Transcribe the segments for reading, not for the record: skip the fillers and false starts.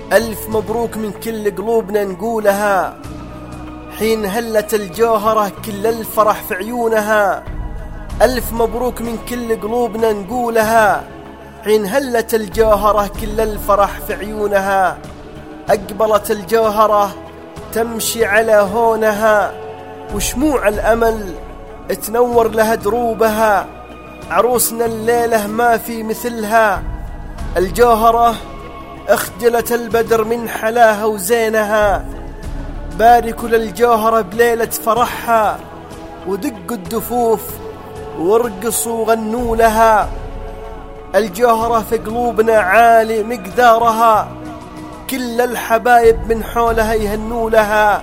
ألف مبروك من كل قلوبنا نقولها، حين هلت الجوهرة كل الفرح في عيونها. ألف مبروك من كل قلوبنا نقولها، حين هلت الجوهرة كل الفرح في عيونها. أقبلت الجوهرة تمشي على هونها، وشموع الأمل تنور لها دروبها. عروسنا الليلة ما في مثلها، الجوهرة اخجلت البدر من حلاها وزينها. باركوا للجوهرة بليلة فرحها، ودقوا الدفوف وارقصوا وغنوا لها. الجوهرة في قلوبنا عالي مقدارها، كل الحبايب من حولها يهنوا لها.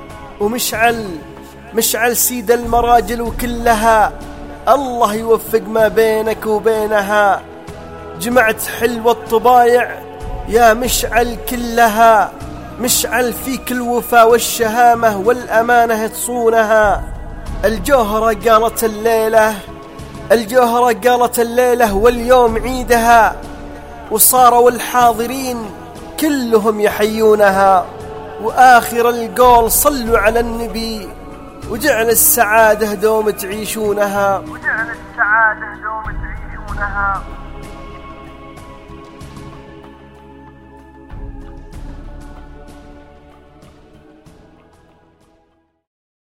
ومشعل سيد المراجل وكلها، الله يوفق ما بينك وبينها. جمعت حلوة الطبايع يا مشعل كلها، مشعل فيك الوفا والشهامة والأمانة تصونها. الجوهرة قالت الليلة واليوم عيدها، وصاروا الحاضرين كلهم يحيونها. وآخر القول صلوا على النبي، وجعل السعادة دوم تعيشونها.